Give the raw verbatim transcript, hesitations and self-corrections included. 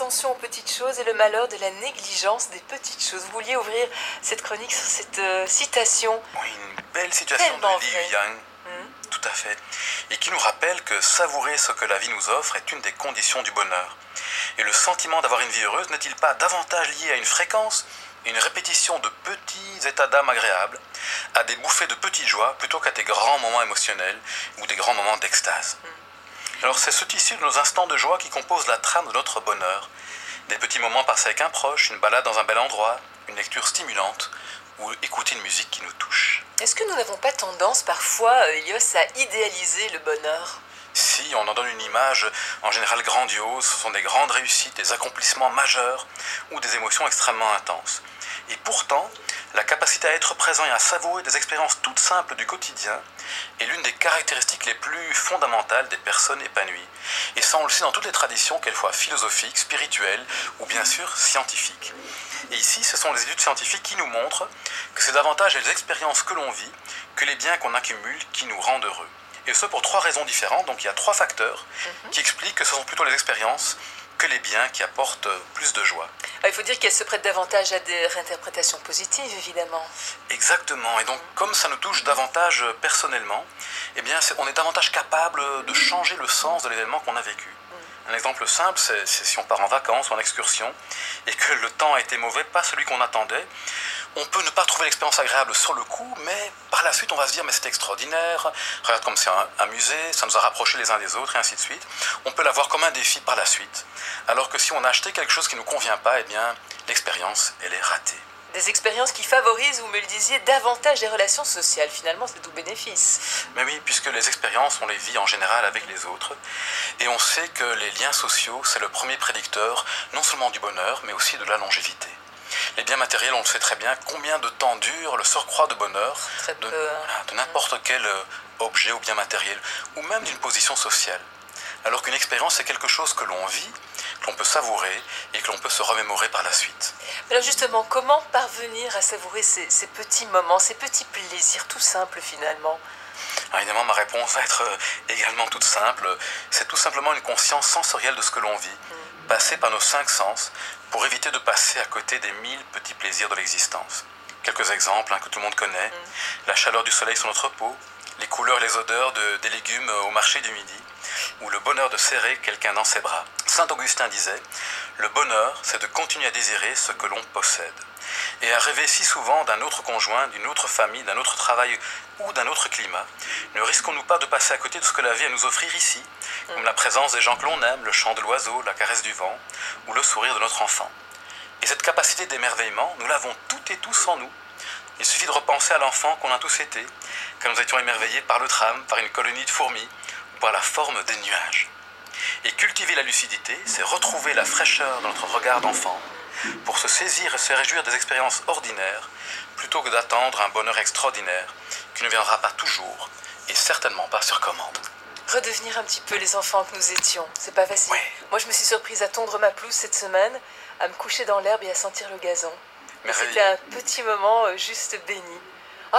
l'attention aux petites choses et le malheur de la négligence des petites choses. Vous vouliez ouvrir cette chronique sur cette euh, citation. Oui, une belle citation Tellement de Li vraie. Yuan, Hum. tout à fait, et qui nous rappelle que savourer ce que la vie nous offre est une des conditions du bonheur. Et le sentiment d'avoir une vie heureuse n'est-il pas davantage lié à une fréquence et une répétition de petits états d'âme agréables, à des bouffées de petites joies plutôt qu'à des grands moments émotionnels ou des grands moments d'extase. Alors c'est ce tissu de nos instants de joie qui compose la trame de notre bonheur. Des petits moments passés avec un proche, une balade dans un bel endroit, une lecture stimulante ou écouter une musique qui nous touche. Est-ce que nous n'avons pas tendance parfois, euh, Elios, à idéaliser le bonheur ? Si on en donne une image en général grandiose, ce sont des grandes réussites, des accomplissements majeurs ou des émotions extrêmement intenses. Et pourtant, la capacité à être présent et à savourer des expériences toutes simples du quotidien est l'une des caractéristiques les plus fondamentales des personnes épanouies. Et ça, on le sait dans toutes les traditions, qu'elles soient philosophiques, spirituelles ou bien sûr scientifiques. Et ici, ce sont les études scientifiques qui nous montrent que c'est davantage les expériences que l'on vit que les biens qu'on accumule qui nous rendent heureux. Et ce pour trois raisons différentes. Donc il y a trois facteurs mm-hmm. qui expliquent que ce sont plutôt les expériences que les biens qui apportent plus de joie. Il faut dire qu'elles se prêtent davantage à des réinterprétations positives, évidemment. Exactement. Et donc, comme ça nous touche davantage personnellement, eh bien, c'est, on est davantage capable de changer le sens de l'événement qu'on a vécu. Un exemple simple, c'est, c'est si on part en vacances ou en excursion et que le temps a été mauvais, pas celui qu'on attendait. On peut ne pas trouver l'expérience agréable sur le coup, mais par la suite, on va se dire « mais c'était extraordinaire, regarde comme c'est amusé, ça nous a rapprochés les uns des autres, et ainsi de suite ». On peut l'avoir comme un défi par la suite. Alors que si on a acheté quelque chose qui ne nous convient pas, eh bien, l'expérience, elle est ratée. Des expériences qui favorisent, vous me le disiez, davantage les relations sociales. Finalement, c'est tout bénéfice. Mais oui, puisque les expériences, on les vit en général avec les autres. Et on sait que les liens sociaux, c'est le premier prédicteur, non seulement du bonheur, mais aussi de la longévité. Les biens matériels, on le sait très bien, combien de temps dure le surcroît de bonheur très peu, de, hein. de n'importe quel objet ou bien matériel, ou même d'une position sociale. Alors qu'une expérience, c'est quelque chose que l'on vit, que l'on peut savourer et que l'on peut se remémorer par la suite. Alors justement, comment parvenir à savourer ces, ces petits moments, ces petits plaisirs tout simples finalement ? Alors évidemment, ma réponse va être également toute simple. C'est tout simplement une conscience sensorielle de ce que l'on vit, mm. passer par nos cinq sens pour éviter de passer à côté des mille petits plaisirs de l'existence. Quelques exemples hein, que tout le monde connaît. Mm. La chaleur du soleil sur notre peau, les couleurs et les odeurs de, des légumes au marché du midi, ou le bonheur de serrer quelqu'un dans ses bras. Saint Augustin disait « Le bonheur, c'est de continuer à désirer ce que l'on possède. Et à rêver si souvent d'un autre conjoint, d'une autre famille, d'un autre travail ou d'un autre climat, ne risquons-nous pas de passer à côté de ce que la vie a à nous offrir ici, comme la présence des gens que l'on aime, le chant de l'oiseau, la caresse du vent, ou le sourire de notre enfant. Et cette capacité d'émerveillement, nous l'avons toutes et tous en nous. Il suffit de repenser à l'enfant qu'on a tous été, quand nous étions émerveillés par le tram, par une colonie de fourmis, ou par la forme des nuages. Et cultiver la lucidité, c'est retrouver la fraîcheur de notre regard d'enfant, pour se saisir et se réjouir des expériences ordinaires, plutôt que d'attendre un bonheur extraordinaire, qui ne viendra pas toujours, et certainement pas sur commande. Redevenir un petit peu les enfants que nous étions, c'est pas facile. Oui. Moi, je me suis surprise à tondre ma pelouse cette semaine, à me coucher dans l'herbe et à sentir le gazon. C'était un petit moment juste béni.